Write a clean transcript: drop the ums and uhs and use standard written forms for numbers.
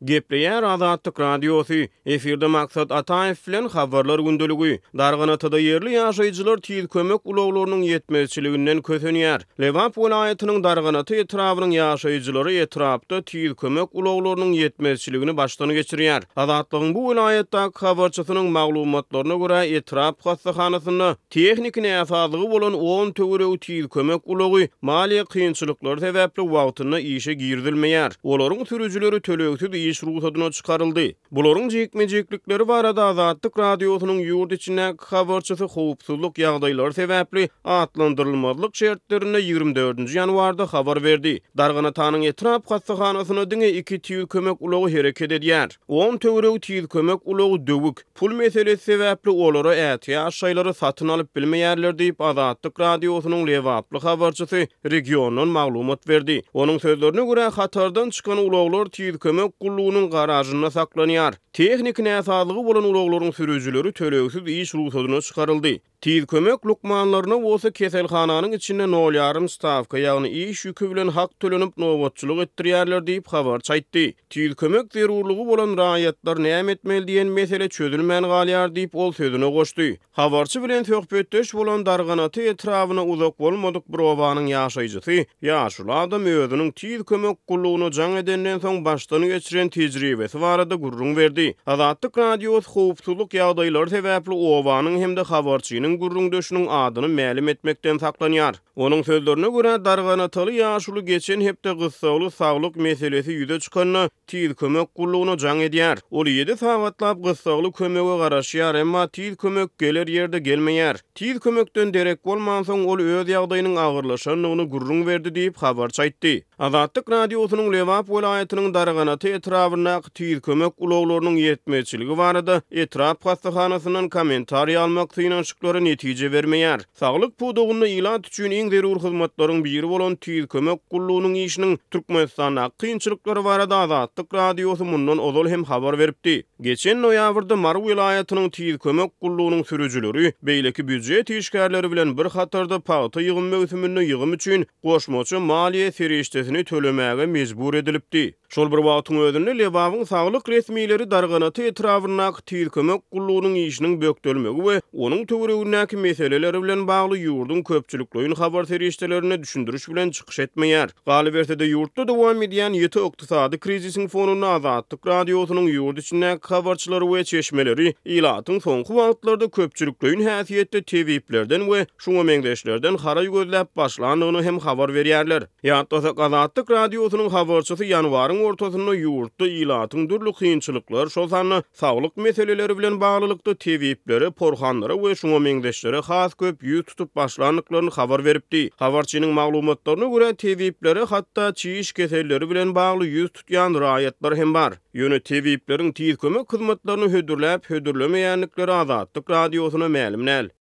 Gepleýär Azatlyk Radiosu. Efirde maksat Ataev bilen habarlar gündölügi. Darganatada yerli ýaşaýjylar tiýil kömek ulaglarynyň ýetmezçiliginden kösenýär. Lewap welaýatynyň Darganaty etrabynyň ýaşaýjylary etrapda tiýil kömek ulaglarynyň ýetmezçiligini başdan geçirýär. Azatlygyň bu welaýatda habarçysynyň maglumatlaryna görä etrap hastahanasynda tehnik näsadygy bolan 10 töwereg tiýil kömek ulagy maliýe kynçylyklary sebäpli wagtyna işe girdilmeýär. Olaryň sürüjüleri töleksiz iş ruhsatyna çykaryldy. Bularyň jekmejeklikleri barada Azatlyk Radiosynyň ýurt içine habarçysy howpsuzlyk ýagdaýlary sebäpli atlandyrylmazlyk şertlerine 24-nji ýanwarda habar berdi. Darganatanyň etrap hastahanasyna diňe 2 tiýil kömek ulagy hereket edýär. 10 töwereg tiýil kömek ulagy döwük. Pul meselesi sebäpli olara ätýä aşaýlary satyn alyp bilmeýärler diýip Azatlyk Radiosynyň lewaply habarçysy regiondan maglumat berdi. Onuň sözlerine görä hatardan çykan ulaglar tiýil kömek gullugynyň garażynda saklanýar. Tehnik näsadygy bolan ulaglaryň sürüjüleri töleksiz iş ruhsatyna çykaryldy. Tiýil kömek lukmanlaryna bolsa keselhananyň içinde 0,5 stavka ýagny iş ýükü bilen hak tölenip nowatçylyk etdirýärler diýip habar çaýtdy. Tiýil kömek zerurlygy bolan raýatlar näme etmeli diýen mesele çözülmän galýar diýip ol sözüne goşdy. Habarçy bilen söhbetdeş bolan Darganaty etrabyna uzak bolmadyk bir obanyň ýaşaýjysy, ýaşul adam özüniň tiýil kömek gullugyny jaň edenden soň başdan geçiren tejribesi barada gurrun berdi. Azatlyk Radiosy howpsuzlyk ýagdaýlary sebäpli obanyň hemde habarçynyň gurrun döşüniň adyny mälim etmekden saklanýar. Onuň sözlerine görä Darganaty ýaşuly geçen hepde gyssaly saglyk meselesi ýüze çykanyna tiýil kömek gullugyny jaň edýär. Ol 7 sagatlap gyssaly kömege garaşýar, emma tiýil kömek geler ýerde gelmeýär. Tiýil kömekden derek bolman soň ol öz ýagdaýynyň agyrlaşanyny gurrun berdi diýip habar çaýtdy. Azatlyk Radiosynyň Lewap welaýatynyň Darganaty etrabyna tiýil kömek ulaglarynyň ýetmezçiligi barada etrap hastahanasynyň kommentariýa almak synaşyklary netije bermeýär. Saglyk pudugyny ilat üçin iň zerur hyzmatlaryň biri bolan tiýil kömek gullugynyň işiniň Türkmenistanda kynçylyklary barada Azatlyk Radiosy mundan ozal hem habar beripdi. Geçen noýabrda Mar welaýatynyň tiýil kömek gullugynyň sürüjüleri beýleki büdjet işgärleri bilen bir hatarda paýta ýygym möhsümini ýygym üçin goşmaçy maliýe serişdesini tölemäge mejbur edilipdi. Şol bir wagtyň özünde Lewabyň saglyk resmiýetleri Darganaty etrabyna tiýil kömek gullugynyň işiniň bökdelmegi we onuň töweregindäki meseleleri bilen bagly ýurdun köpçülikliğin habar serişdelerine düşündürüş bilen çykyş etmeýär. Galibertede ýurtda dowam edýän ýeti ykdysady krizisiň fonuna Azatlyk Radiosynyň ýurt içinde habarçylary we çeşmeleri ilatyň soňky wagtlarda köpçülikliğin häsiýetde tewiplerden we şuňa meňdeşlerden hara gözläp başlandygyny hem habar berýärler. Ýa-da Azatlyk Radiosynyň habarçysy ýanwaryň ortasynda ýurtda ilatyň dürli kynçylyklar, şol sany saglyk meseleleri bilen baglylykda tewipleri, porhanlary we şuňa meňdeşleri has köp ýüz tutup başlandyklaryny habar beripdi. Habarçynyň maglumatlaryna görä tewipleri hatda çiýiş keselleri bilen bagly ýüz tutýan raýatlar hem bar. Ýöne tewipleriň tiýil kömek hyzmatlaryny hödürläp hödürlemeýänlikleri Azatlyk Radiosyna mälimnäl.